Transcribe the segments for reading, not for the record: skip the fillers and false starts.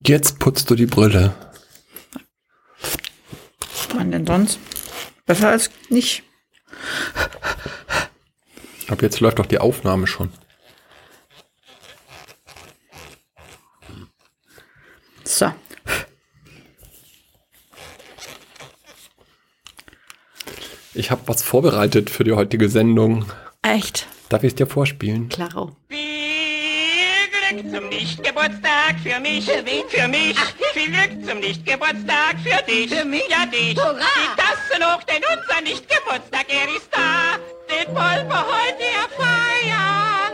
Jetzt putzt du die Brille. Wann denn sonst? Besser als nicht. Ab jetzt läuft doch die Aufnahme schon. So. Ich habe was vorbereitet für die heutige Sendung. Echt? Darf ich es dir vorspielen? Klaro. Viel Glück zum Nichtgeburtstag für mich. Für wen? Für mich. Ach, viel Glück zum Nichtgeburtstag für dich. Für mich? Ja, dich. Hurra! Die Tassen hoch, denn unser Nichtgeburtstag, er ist da. Den wollen wir heute feiern.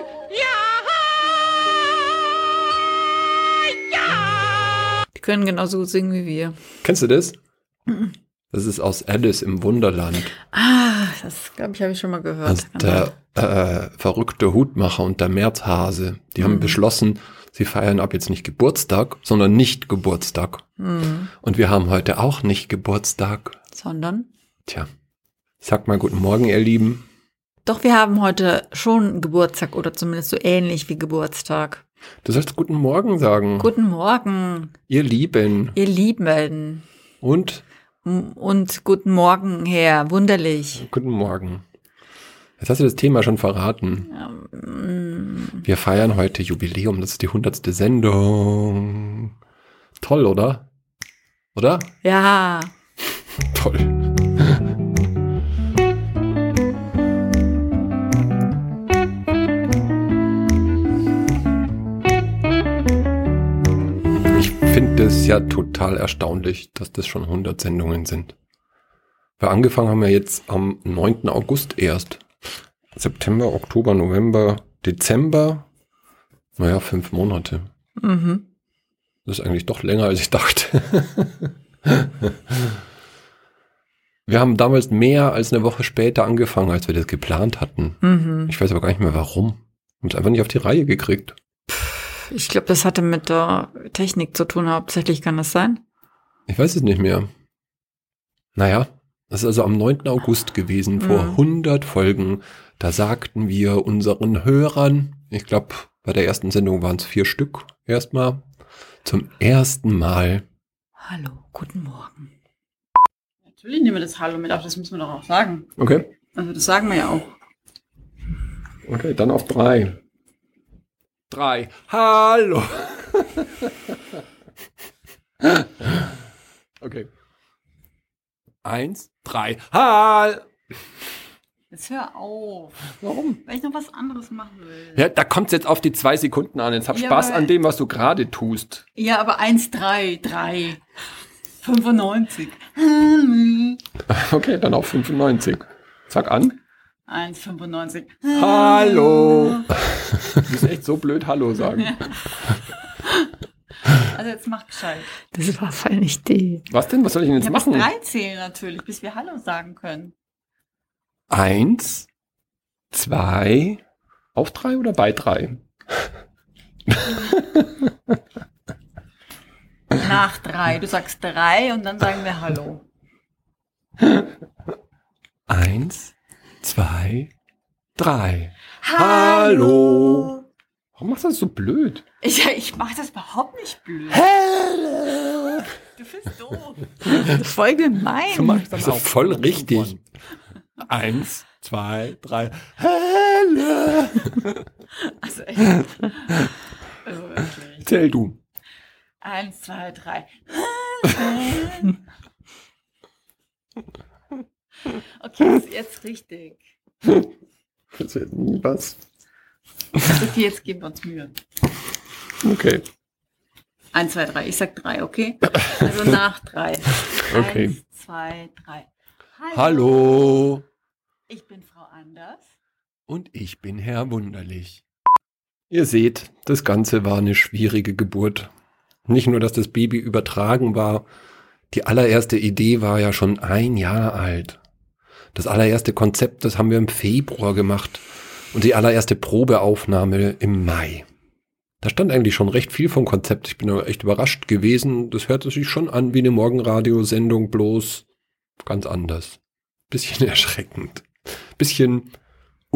Ja! Die können genauso gut singen wie wir. Kennst du das? Das ist aus Alice im Wunderland. Ah, das, glaube ich, habe ich schon mal gehört. Also der verrückte Hutmacher und der Märzhase, die haben beschlossen, sie feiern ab jetzt nicht Geburtstag, sondern nicht Geburtstag. Und wir haben heute auch nicht Geburtstag. Sondern? Tja, sag mal guten Morgen, ihr Lieben. Doch, wir haben heute schon Geburtstag oder zumindest so ähnlich wie Geburtstag. Du sollst guten Morgen sagen. Guten Morgen, Ihr Lieben. ihr Lieben. Und Und guten Morgen, Herr Wunderlich. guten Morgen. Jetzt hast du das Thema schon verraten. Wir feiern heute Jubiläum, das ist die 100. Sendung. Toll, oder? Oder? Ja, Toll. Ich finde es ja total erstaunlich, dass das schon 100 Sendungen sind. Wir angefangen haben wir jetzt am 9. August erst. September, Oktober, November, Dezember. Naja, 5 Monate. Das ist eigentlich doch länger, als ich dachte. Wir haben damals mehr als eine Woche später angefangen, als wir das geplant hatten. Ich weiß aber gar nicht mehr warum. Wir haben es einfach nicht auf die Reihe gekriegt. ich glaube, das hatte mit der Technik zu tun, hauptsächlich kann das sein. Ich weiß es nicht mehr. Naja, das ist also am 9. August gewesen, vor 100 Folgen. Da sagten wir unseren Hörern, ich glaube, bei der ersten Sendung waren es 4 Stück erstmal, zum ersten Mal. Hallo, guten Morgen. Natürlich nehmen wir das Hallo mit auf, das müssen wir doch auch sagen. Okay. Also das sagen wir ja auch. Okay, dann auf 3. 3. Hallo. Okay. 1, 3. Hallo. Jetzt hör auf. Warum? Weil ich noch was anderes machen will. Ja, da kommt es jetzt auf die 2 Sekunden an. Jetzt hab Ja, Spaß aber- an dem, was du gerade tust. Ja, aber 1, 3, 3. 95. Okay, dann auf 95. Sag an. 1, 95. Hallo. Du bist echt so blöd Hallo sagen. Also jetzt mach gescheit. Das war voll nicht die. Was denn? Was soll ich denn jetzt Ja, bis machen? 3 zählen natürlich, bis wir Hallo sagen können. 1, 2, auf 3 oder bei 3? Nach 3. Du sagst 3 und dann sagen wir Hallo. 1, 2, 3. Hallo. Warum machst du das so blöd? Ich mach das überhaupt nicht blöd. Hallo. Du bist doof. Das ist voll gemein. Du machst das doch voll richtig. 1, 2, 3. Hallo. Also echt. Also wirklich. Zähl du. 1, 2, 3. Okay, jetzt richtig. Das wird nie was. Okay, jetzt geben wir uns Mühe. Okay. 1, 2, 3. Ich sag 3, okay? Also nach 3. Okay. 1, 2, 3. Hallo. Ich bin Frau Anders. Und ich bin Herr Wunderlich. Ihr seht, das Ganze war eine schwierige Geburt. Nicht nur, dass das Baby übertragen war, die allererste Idee war ja schon 1 Jahr alt. Das allererste Konzept, das haben wir im Februar gemacht und die allererste Probeaufnahme im Mai. Da stand eigentlich schon recht viel vom Konzept. Ich bin aber echt überrascht gewesen. Das hörte sich schon an wie eine Morgenradiosendung, bloß ganz anders. Bisschen erschreckend. Bisschen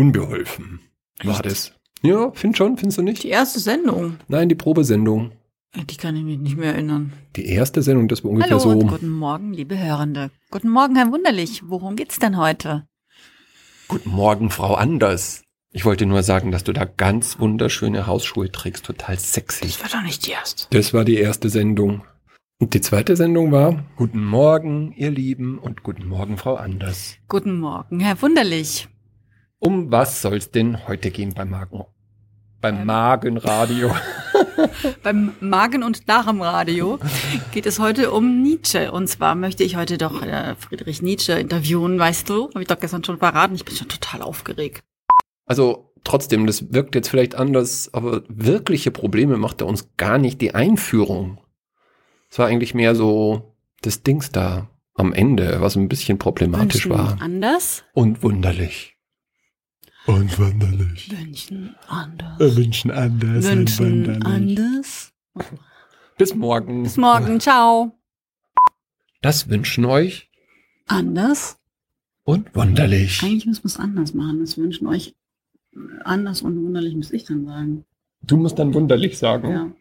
unbeholfen war das. Ja, findest du nicht? Die erste Sendung. Nein, die Probesendung. Die kann ich mich nicht mehr erinnern. Die erste Sendung, das war ungefähr Hallo so. und guten Morgen, liebe Hörende. Guten Morgen, Herr Wunderlich. Worum geht's denn heute? Guten Morgen, Frau Anders. Ich wollte nur sagen, dass du da ganz wunderschöne Hausschuhe trägst, total sexy. Das war doch nicht die erste. Das war die erste Sendung. Und die zweite Sendung war Guten Morgen, ihr Lieben, und guten Morgen, Frau Anders. Guten Morgen, Herr Wunderlich. Um was soll's denn heute gehen beim Magenradio? Beim Magen- und Darmradio geht es heute um Nietzsche. Und zwar möchte ich heute doch Friedrich Nietzsche interviewen, weißt du? Habe ich doch gestern schon verraten. Ich bin schon total aufgeregt. Also trotzdem, das wirkt jetzt vielleicht anders, aber wirkliche Probleme macht er uns gar nicht die Einführung. Es war eigentlich mehr so das Dings da am Ende, was ein bisschen problematisch war. Anders? Und wunderlich. Und wunderlich. Wünschen anders. Wünschen anders. Wünschen anders. Bis morgen. Bis morgen. Ciao. Das wünschen euch Anders? und wunderlich. Eigentlich müssen wir es anders machen. Das wünschen euch anders und wunderlich, muss ich dann sagen. Du musst dann wunderlich sagen. Ja.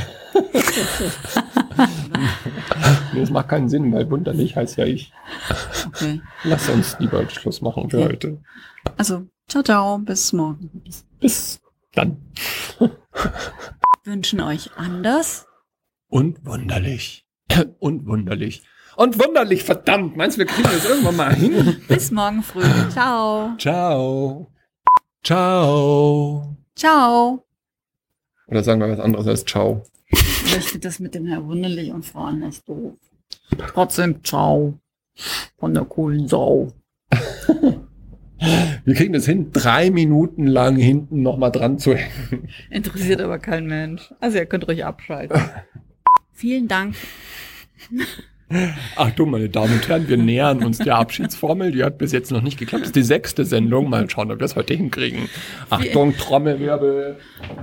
Nee, das macht keinen Sinn, weil wunderlich heißt ja ich. Okay. Lass uns lieber Schluss machen für heute. Also, ciao, ciao. Bis morgen. Bis dann. Wünschen euch anders? Und wunderlich. Und wunderlich. Und wunderlich, verdammt. Meinst du, wir kriegen das irgendwann mal hin? Bis morgen früh. Ciao. Ciao. Ciao. Ciao. Oder sagen wir was anderes als ciao. Ich finde das mit dem Herr Wunderlich und Frau Anders doof. Trotzdem ciao. Von der coolen Sau. Wir kriegen das hin, 3 Minuten lang hinten nochmal dran zu hängen. Interessiert aber kein Mensch. Also ihr könnt ruhig abschalten. Vielen Dank. Achtung, meine Damen und Herren, wir nähern uns der Abschiedsformel. Die hat bis jetzt noch nicht geklappt. Das ist die 6. Sendung. Mal schauen, ob wir es heute hinkriegen. Achtung, Trommelwirbel.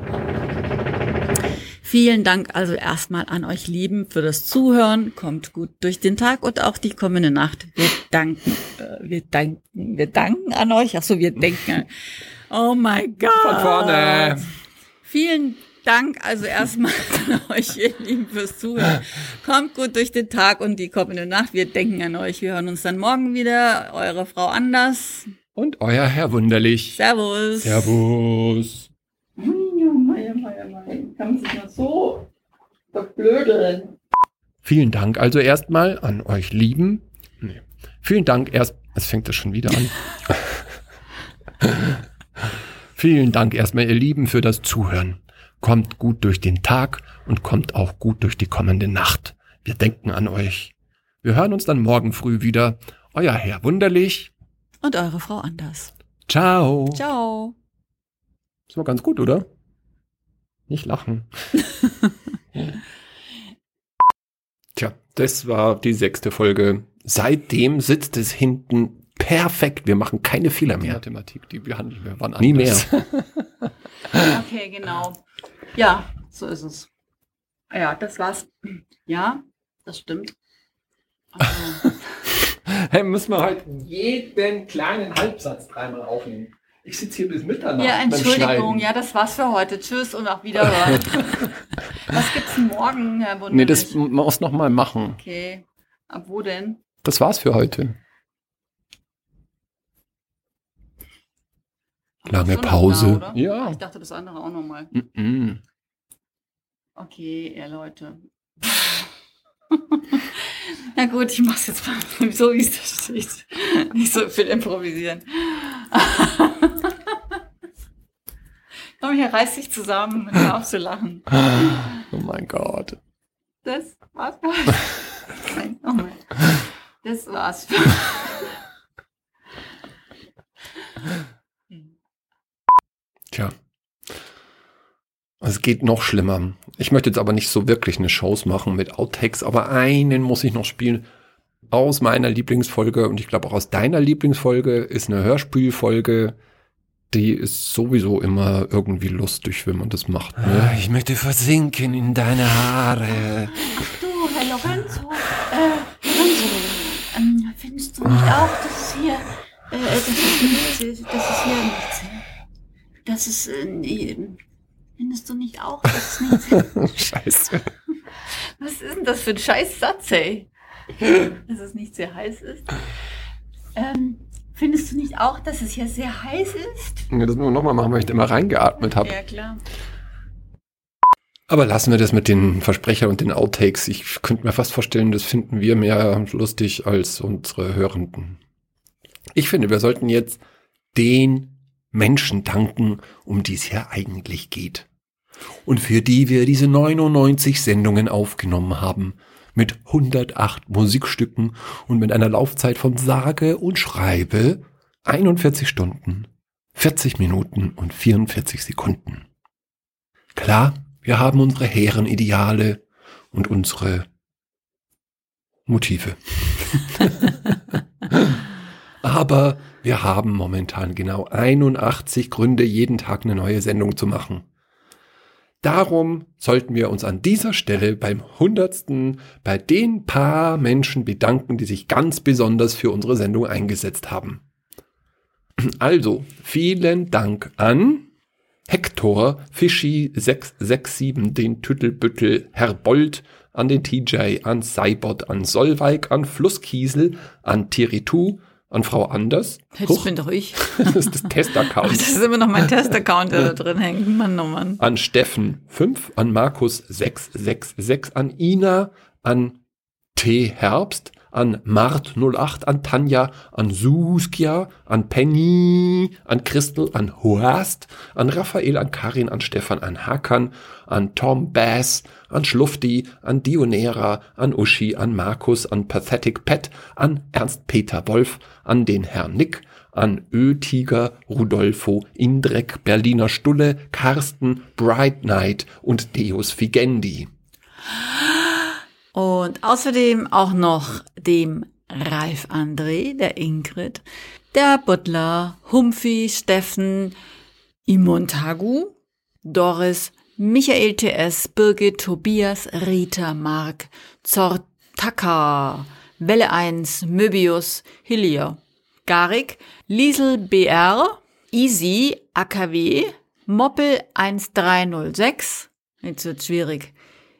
Vielen Dank also erstmal an euch Lieben für das Zuhören. Kommt gut durch den Tag und auch die kommende Nacht. Wir danken an euch. Ach so, wir denken. Oh mein Gott. Von vorne. Vielen Dank also erstmal an euch, ihr Lieben, fürs Zuhören. Kommt gut durch den Tag und die kommende Nacht. Wir denken an euch. Wir hören uns dann morgen wieder. Eure Frau Anders. Und euer Herr Wunderlich. Servus. Servus. Kann sich noch so verblödeln. Vielen Dank also erstmal an euch Lieben. Nee. Vielen Dank erst. Es fängt das schon wieder an. Vielen Dank erstmal, ihr Lieben, für das Zuhören. Kommt gut durch den Tag und kommt auch gut durch die kommende Nacht. Wir denken an euch. Wir hören uns dann morgen früh wieder. Euer Herr Wunderlich. Und eure Frau Anders. Ciao. Ciao. Das war ganz gut, oder? Nicht lachen. Tja, das war die 6. Folge. Seitdem sitzt es hinten perfekt. Wir machen keine Fehler mehr. Mathematik, die behandeln wir wann anders. Nie mehr. Okay, genau. Ja, so ist es. Ja, das war's. Ja, das stimmt. Also, Hey, müssen wir heute jeden kleinen Halbsatz 3-mal aufnehmen. Ich sitze hier bis Mitternacht. ja, beim Entschuldigung. Schneiden. Ja, das war's für heute. Tschüss und auf Wiederhören. Was gibt's denn morgen, Herr Wunderlich? Nee, das muss noch mal machen. Okay. Ab wo denn? Das war's für heute. Lange Schon noch Pause. da, oder? Ja. Ich dachte, das andere auch nochmal. Mm-mm. Okay, ihr Leute. Na gut, ich mach's jetzt mal so, wie es da steht. Nicht so viel improvisieren. Komm, hier reiß dich zusammen und hör auf zu lachen. Oh mein Gott. Das war's. Nein, oh mein. Das war's. Tja. Es geht noch schlimmer. Ich möchte jetzt aber nicht so wirklich eine Shows machen mit Outtakes, aber einen muss ich noch spielen. Aus meiner Lieblingsfolge und ich glaube auch aus deiner Lieblingsfolge ist eine Hörspielfolge, die ist sowieso immer irgendwie lustig, wenn man das macht. Ne? Ich möchte versinken in deine Haare. Du, Herr Lorenzo, findest du nicht auch, dass es hier, findest du nicht auch, dass es nichts Scheiße. Was ist denn das für ein scheiß Satz, ey? Dass es nicht sehr heiß ist. Findest du nicht auch, dass es hier sehr heiß ist? Ja, das müssen wir nochmal machen, weil ich da mal reingeatmet habe. Ja, klar. Aber lassen wir das mit den Versprechern und den Outtakes. Ich könnte mir fast vorstellen, das finden wir mehr lustig als unsere Hörenden. Ich finde, wir sollten jetzt den Menschen danken, um die es hier eigentlich geht. Und für die wir diese 99 Sendungen aufgenommen haben. Mit 108 Musikstücken und mit einer Laufzeit von sage und schreibe 41 Stunden, 40 Minuten und 44 Sekunden. Klar, wir haben unsere hehren Ideale und unsere Motive. Aber wir haben momentan genau 81 Gründe, jeden Tag eine neue Sendung zu machen. Darum sollten wir uns an dieser Stelle beim 100. bei den paar Menschen bedanken, die sich ganz besonders für unsere Sendung eingesetzt haben. Also, vielen Dank an Hector, Fischi 667, den Tüttelbüttel, Herr Bold, an den TJ, an Seibot, an Solveig, an Flusskiesel, an Tiritu, an Frau Anders. Das bin doch ich. Das ist das Testaccount. Das ist immer noch mein Testaccount, der da drin hängt. Mann, oh Mann. An Steffen 5, an Markus 666, an Ina, an T. Herbst, an Mart 08, an Tanja, an Suskia, an Penny, an Christel, an Horst, an Raphael, an Karin, an Stefan, an Hakan, an Tom Bass, an Schlufti, an Dionera, an Uschi, an Markus, an Pathetic Pet, an Ernst-Peter Wolf, an den Herrn Nick, an Ötiger, Rudolfo, Indrek, Berliner Stulle, Carsten, Bright Night und Deus Figendi. Und außerdem auch noch dem Ralf André, der Ingrid, der Butler, Humpfi, Steffen, Imontagu, Doris, Michael TS, Birgit, Tobias, Rita, Mark, Zortaka, Welle 1, Möbius, Hilia, Garik, Liesel BR, Easy, AKW, Moppel 1306, jetzt wird's schwierig,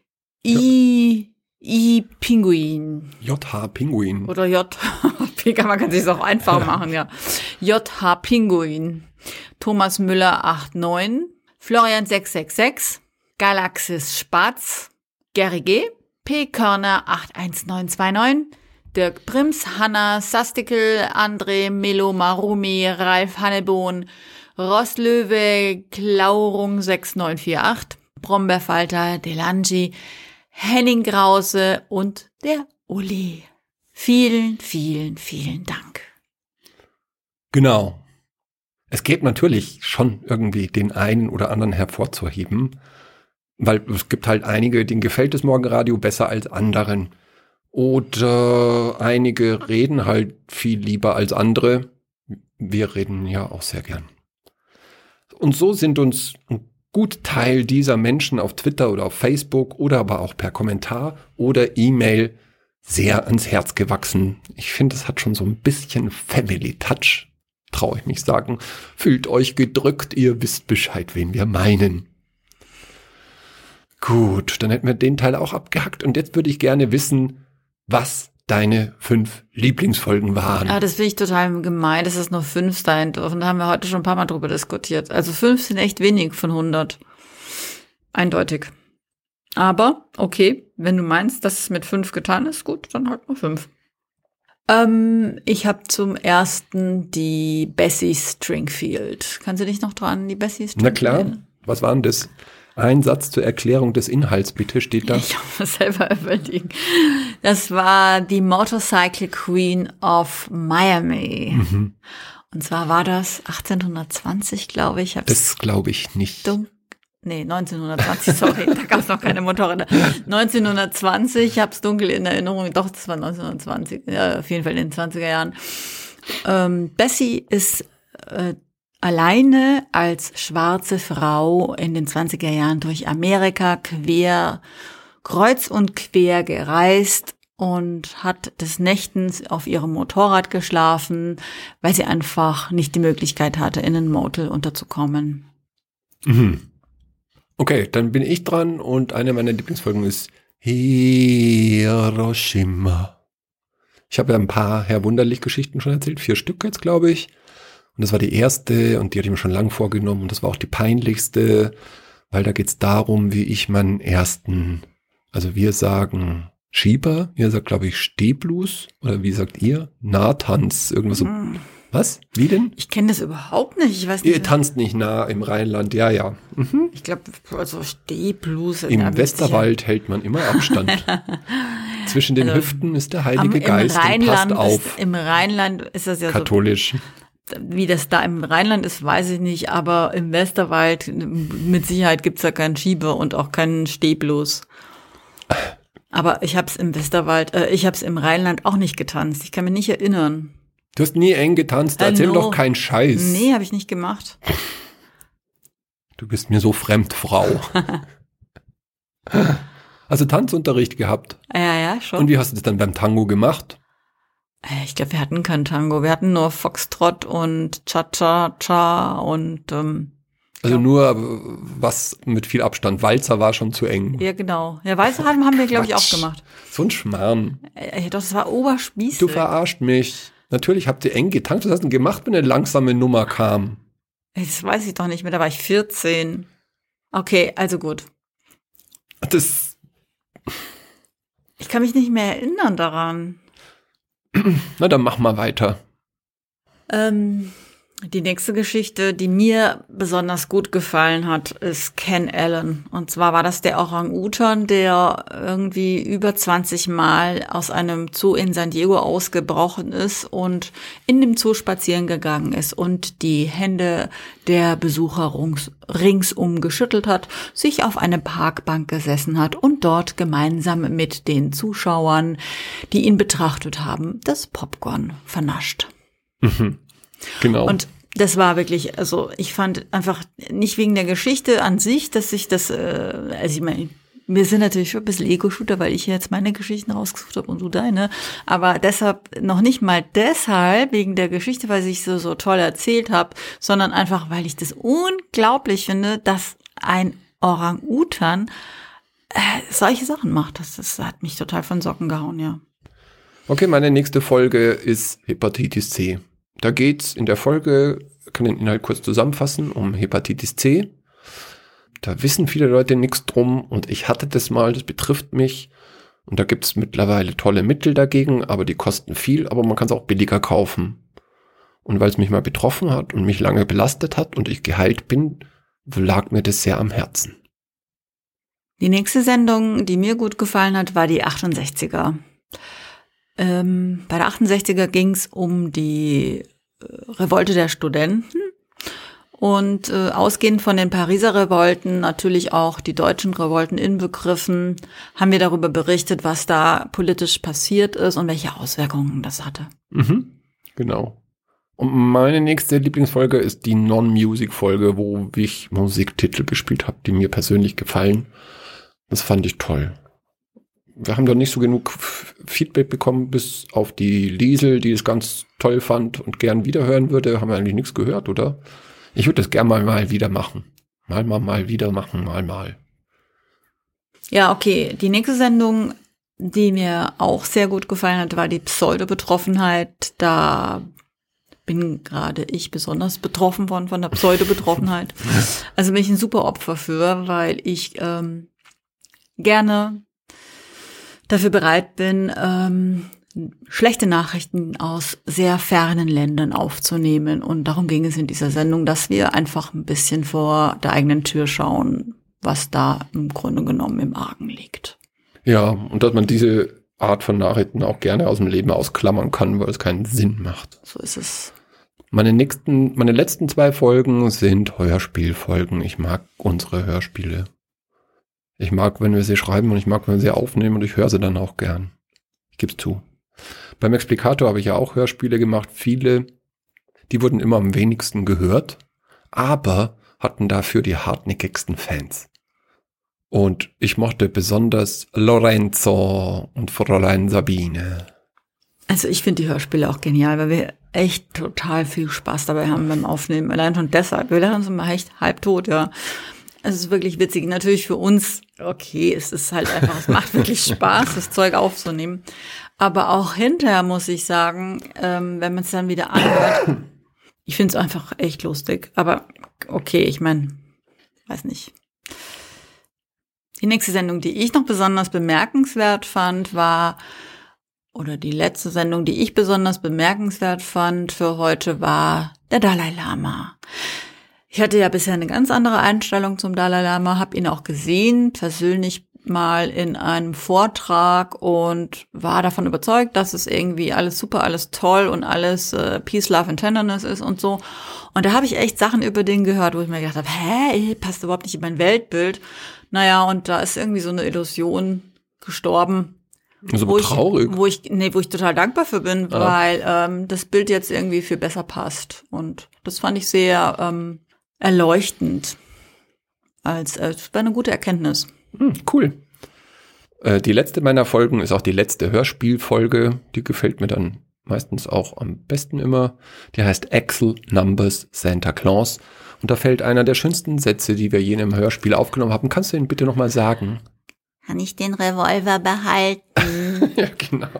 Pinguin. JH Pinguin. Oder man kann sich auch einfach machen, ja. JH Pinguin. Thomas Müller 89. Florian 666. Galaxis Spatz. Gary G. P. Körner 81929. Dirk Prims, Hanna Sastikel, André Melo Marumi, Ralf Hannebohn, Rosslöwe, Klaurung 6948. Brombeerfalter, Delangi, Henning Grause und der Uli. Vielen, vielen, vielen Dank. Genau. Es geht natürlich schon irgendwie den einen oder anderen hervorzuheben, weil es gibt halt einige, denen gefällt das Morgenradio besser als anderen. Oder einige reden halt viel lieber als andere. Wir reden ja auch sehr gern. Und so sind uns ein gut Teil dieser Menschen auf Twitter oder auf Facebook oder aber auch per Kommentar oder E-Mail sehr ans Herz gewachsen. Ich finde, es hat schon so ein bisschen Family Touch, traue ich mich sagen. Fühlt euch gedrückt, ihr wisst Bescheid, wen wir meinen. Gut, dann hätten wir den Teil auch abgehackt und jetzt würde ich gerne wissen, was deine 5 Lieblingsfolgen waren. Ah, das finde ich total gemein, dass es nur 5 sein dürfen. Da haben wir heute schon ein paar Mal drüber diskutiert. Also 5 sind echt wenig von 100. Eindeutig. Aber, okay, wenn du meinst, dass es mit 5 getan ist, gut, dann halt nur 5. Ich habe zum ersten die Bessie Stringfield. Kannst du dich noch dran, die Bessie Stringfield? Na klar, was war denn das? Ein Satz zur Erklärung des Inhalts, bitte, steht da. Ich muss selber überlegen. Das war die Motorcycle Queen of Miami. Mhm. Und zwar war das 1820, glaube ich. Das glaube ich nicht. 1920, sorry, da gab es noch keine Motorräder. 1920, ich habe es dunkel in Erinnerung, doch, das war 1920, ja, auf jeden Fall in den 20er Jahren. Bessie ist alleine als schwarze Frau in den 20er Jahren durch Amerika kreuz und quer gereist und hat des Nächtens auf ihrem Motorrad geschlafen, weil sie einfach nicht die Möglichkeit hatte, in ein Motel unterzukommen. Mhm. Okay, dann bin ich dran und eine meiner Lieblingsfolgen ist Hiroshima. Ich habe ja ein paar Herr Wunderlich-Geschichten schon erzählt, 4 Stück jetzt, glaube ich. Und das war die erste und die hatte ich mir schon lang vorgenommen und das war auch die peinlichste, weil da geht's darum, wie ich meinen ersten, also wir sagen Schieber, ihr sagt, glaube ich, Stehblues oder wie sagt ihr? Nahtanz, irgendwas so. Was? Wie denn? Ich kenne das überhaupt nicht. Ich weiß nicht. Ihr tanzt nicht nah im Rheinland, ja. Mhm. Ich glaube, also Stehblues. Im Westerwald hält man immer Abstand. Zwischen den Hüften ist der Heilige Geist und passt auf. Im Rheinland ist das ja katholisch. So, wie das da im Rheinland ist, weiß ich nicht, aber im Westerwald mit Sicherheit gibt's da keinen Schieber und auch keinen Stehblues. Aber ich hab's im Westerwald, ich hab's im Rheinland auch nicht getanzt. Ich kann mich nicht erinnern. Du hast nie eng getanzt, erzähl doch keinen Scheiß. Nee, habe ich nicht gemacht. Du bist mir so fremd, Frau. Also Tanzunterricht gehabt? Ja, schon. Und wie hast du das dann beim Tango gemacht? Ich glaube, wir hatten kein Tango. Wir hatten nur Foxtrot und Cha-Cha-Cha und also nur was mit viel Abstand. Walzer war schon zu eng. Ja, genau. Ja, Walzer haben wir, glaube ich, auch gemacht. So ein Schmarrn. Doch, das war oberspießig. Du verarscht mich. Natürlich habt ihr eng getanzt. Was hast du denn gemacht, wenn eine langsame Nummer kam? Das weiß ich doch nicht mehr. Da war ich 14. Okay, also gut. Ich kann mich nicht mehr erinnern daran. Na, dann mach mal weiter. Die nächste Geschichte, die mir besonders gut gefallen hat, ist Ken Allen. Und zwar war das der Orang-Utan, der irgendwie über 20 Mal aus einem Zoo in San Diego ausgebrochen ist und in dem Zoo spazieren gegangen ist und die Hände der Besucher ringsum geschüttelt hat, sich auf eine Parkbank gesessen hat und dort gemeinsam mit den Zuschauern, die ihn betrachtet haben, das Popcorn vernascht. Mhm. Genau. Und das war wirklich, also ich fand einfach nicht wegen der Geschichte an sich, dass ich das, also ich meine, wir sind natürlich schon ein bisschen Ego-Shooter, weil ich jetzt meine Geschichten rausgesucht habe und du deine, aber deshalb, noch nicht mal deshalb, wegen der Geschichte, weil ich so toll erzählt habe, sondern einfach, weil ich das unglaublich finde, dass ein Orang-Utan solche Sachen macht. Das hat mich total von Socken gehauen, ja. Okay, meine nächste Folge ist Hepatitis C. Da geht's in der Folge, ich kann den Inhalt kurz zusammenfassen, um Hepatitis C. Da wissen viele Leute nichts drum und ich hatte das mal, das betrifft mich. Und da gibt's mittlerweile tolle Mittel dagegen, aber die kosten viel, aber man kann es auch billiger kaufen. Und weil es mich mal betroffen hat und mich lange belastet hat und ich geheilt bin, lag mir das sehr am Herzen. Die nächste Sendung, die mir gut gefallen hat, war die 68er. Bei der 68er ging es um die Revolte der Studenten und ausgehend von den Pariser Revolten, natürlich auch die deutschen Revolten inbegriffen, haben wir darüber berichtet, was da politisch passiert ist und welche Auswirkungen das hatte. Mhm, genau. Und meine nächste Lieblingsfolge ist die Non-Music-Folge, wo ich Musiktitel gespielt habe, die mir persönlich gefallen. Das fand ich toll. Wir haben da nicht so genug Feedback bekommen, bis auf die Liesel, die es ganz toll fand und gern wiederhören würde. Haben wir eigentlich nichts gehört, oder? Ich würde das gern mal wieder machen. Mal wieder machen, mal. Ja, okay. Die nächste Sendung, die mir auch sehr gut gefallen hat, war die Pseudo-Betroffenheit. Da bin gerade ich besonders betroffen von der Pseudo-Betroffenheit. Also bin ich ein super Opfer für, weil ich gerne dafür bereit bin, schlechte Nachrichten aus sehr fernen Ländern aufzunehmen. Und darum ging es in dieser Sendung, dass wir einfach ein bisschen vor der eigenen Tür schauen, was da im Grunde genommen im Argen liegt. Ja, und dass man diese Art von Nachrichten auch gerne aus dem Leben ausklammern kann, weil es keinen Sinn macht. So ist es. Meine letzten 2 Folgen sind Hörspielfolgen. Ich mag unsere Hörspiele. Ich mag, wenn wir sie schreiben und ich mag, wenn wir sie aufnehmen und ich höre sie dann auch gern. Ich gebe es zu. Beim Explikator habe ich ja auch Hörspiele gemacht. Viele, die wurden immer am wenigsten gehört, aber hatten dafür die hartnäckigsten Fans. Und ich mochte besonders Lorenzo und Fräulein Sabine. Also ich finde die Hörspiele auch genial, weil wir echt total viel Spaß dabei haben beim Aufnehmen. Allein schon deshalb. Wir lernen uns immer echt halbtot, ja. Es ist wirklich witzig. Natürlich für uns, okay, es ist halt einfach, es macht wirklich Spaß, das Zeug aufzunehmen. Aber auch hinterher muss ich sagen, wenn man es dann wieder anhört, ich finde es einfach echt lustig. Aber okay, ich meine, weiß nicht. Die nächste Sendung, die ich noch besonders bemerkenswert fand, oder die letzte Sendung, die ich besonders bemerkenswert fand für heute, war der Dalai Lama. Ich hatte ja bisher eine ganz andere Einstellung zum Dalai Lama, habe ihn auch gesehen, persönlich mal in einem Vortrag und war davon überzeugt, dass es irgendwie alles super, alles toll und alles Peace, Love and Tenderness ist und so. Und da habe ich echt Sachen über den gehört, wo ich mir gedacht habe, passt überhaupt nicht in mein Weltbild. Naja, und da ist irgendwie so eine Illusion gestorben. So traurig. Wo ich total dankbar für bin, weil das Bild jetzt irgendwie viel besser passt. Und das fand ich sehr erleuchtend. Es war eine gute Erkenntnis. Cool. Die letzte meiner Folgen ist auch die letzte Hörspielfolge. Die gefällt mir dann meistens auch am besten immer. Die heißt Axel Numbers Santa Claus. Und da fällt einer der schönsten Sätze, die wir je in einem Hörspiel aufgenommen haben. Kannst du ihn bitte nochmal sagen? Kann ich den Revolver behalten? Ja, genau.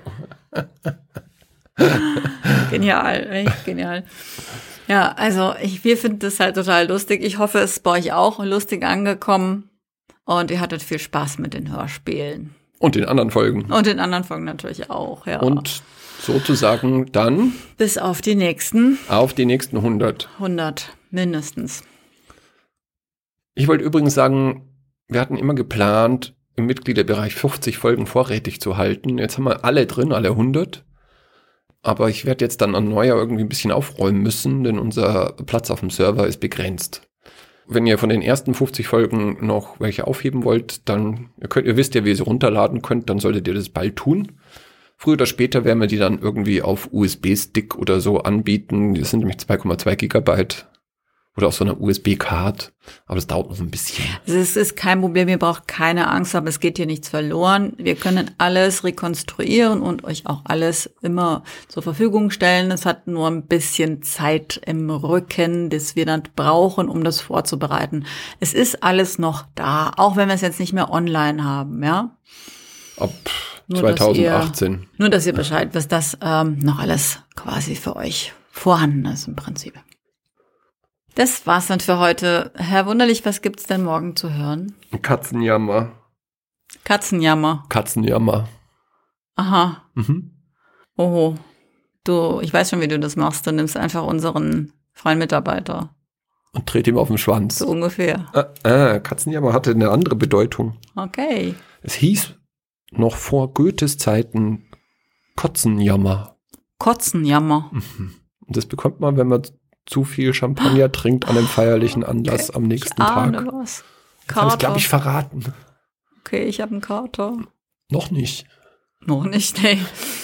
Genial, echt genial. Ja, also wir finden das halt total lustig. Ich hoffe, es ist bei euch auch lustig angekommen. Und ihr hattet viel Spaß mit den Hörspielen. Und den anderen Folgen. Und den anderen Folgen natürlich auch, ja. Und sozusagen dann bis auf die nächsten. Auf die nächsten 100. 100, mindestens. Ich wollte übrigens sagen, wir hatten immer geplant, im Mitgliederbereich 50 Folgen vorrätig zu halten. Jetzt haben wir alle drin, alle 100. Aber ich werde jetzt dann an Neujahr irgendwie ein bisschen aufräumen müssen, denn unser Platz auf dem Server ist begrenzt. Wenn ihr von den ersten 50 Folgen noch welche aufheben wollt, dann, ihr wisst ja, wie ihr sie runterladen könnt, dann solltet ihr das bald tun. Früher oder später werden wir die dann irgendwie auf USB-Stick oder so anbieten. Die sind nämlich 2,2 Gigabyte. Oder auf so einer USB-Card. Aber das dauert noch ein bisschen. Es ist kein Problem, ihr braucht keine Angst haben, es geht hier nichts verloren. Wir können alles rekonstruieren und euch auch alles immer zur Verfügung stellen. Es hat nur ein bisschen Zeit im Rücken, das wir dann brauchen, um das vorzubereiten. Es ist alles noch da, auch wenn wir es jetzt nicht mehr online haben, ja? Ab 2018. Nur, dass ihr Bescheid wisst, dass noch alles quasi für euch vorhanden ist im Prinzip. Das war's dann für heute. Herr Wunderlich, was gibt's denn morgen zu hören? Katzenjammer. Katzenjammer. Aha. Mhm. Oho. Ich weiß schon, wie du das machst. Du nimmst einfach unseren freien Mitarbeiter. Und dreht ihm auf den Schwanz. So ungefähr. Katzenjammer hatte eine andere Bedeutung. Okay. Es hieß noch vor Goethes Zeiten Kotzenjammer. Kotzenjammer. Mhm. Und das bekommt man, wenn man zu viel Champagner trinkt an einem feierlichen Anlass am nächsten Tag. Was. Kann ich, glaube ich, verraten. Okay, ich habe einen Kater. Noch nicht. Noch nicht, nee.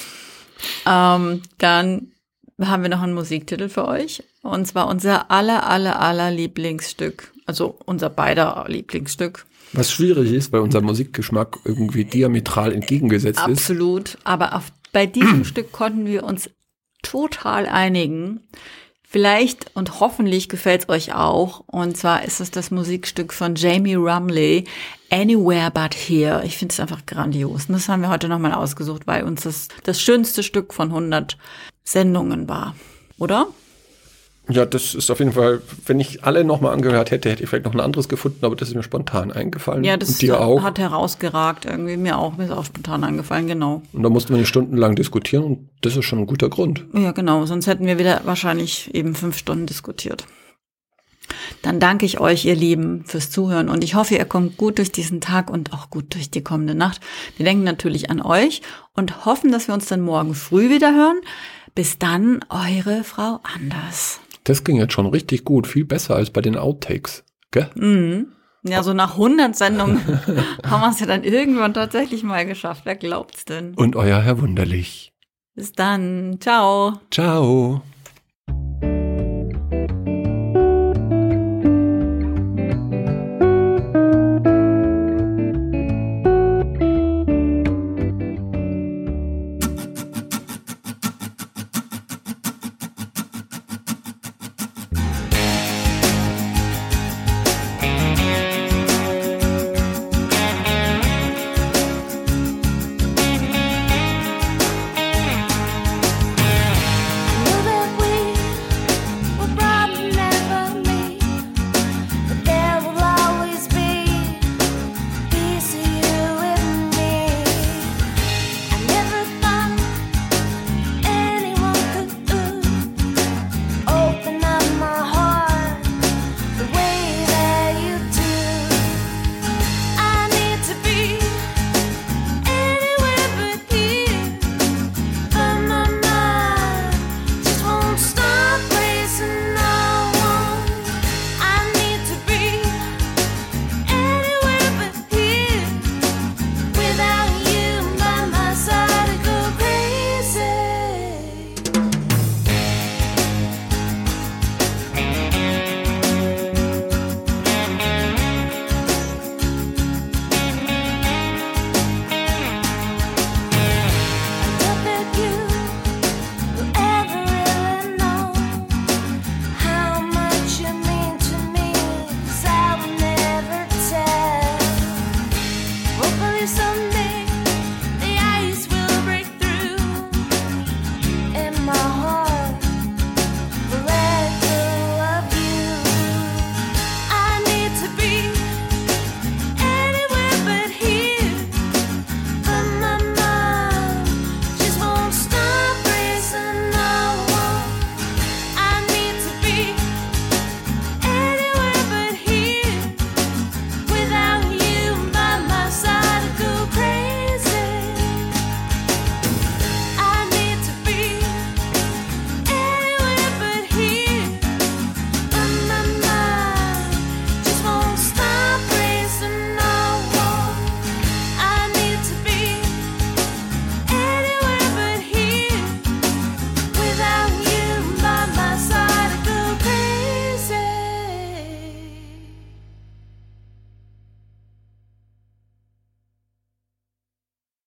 Dann haben wir noch einen Musiktitel für euch. Und zwar unser aller Lieblingsstück. Also unser beider Lieblingsstück. Was schwierig ist, weil unser Musikgeschmack irgendwie diametral entgegengesetzt ist. Absolut. Aber bei diesem Stück konnten wir uns total einigen. Vielleicht und hoffentlich gefällt es euch auch. Und zwar ist es das Musikstück von Jamie Rumley, Anywhere But Here. Ich finde es einfach grandios. Und das haben wir heute nochmal ausgesucht, weil uns das schönste Stück von 100 Sendungen war. Oder? Ja, das ist auf jeden Fall, wenn ich alle nochmal angehört hätte ich vielleicht noch ein anderes gefunden, aber das ist mir spontan eingefallen. Ja, das und dir auch. Hat herausgeragt. Irgendwie mir ist auch spontan eingefallen, genau. Und da mussten wir nicht stundenlang diskutieren und das ist schon ein guter Grund. Ja, genau. Sonst hätten wir wieder wahrscheinlich eben 5 Stunden diskutiert. Dann danke ich euch, ihr Lieben, fürs Zuhören und ich hoffe, ihr kommt gut durch diesen Tag und auch gut durch die kommende Nacht. Wir denken natürlich an euch und hoffen, dass wir uns dann morgen früh wieder hören. Bis dann, eure Frau Anders. Das ging jetzt schon richtig gut, viel besser als bei den Outtakes, gell? Mhm. Ja, so nach 100 Sendungen haben wir es ja dann irgendwann tatsächlich mal geschafft. Wer glaubt's denn? Und euer Herr Wunderlich. Bis dann. Ciao. Ciao.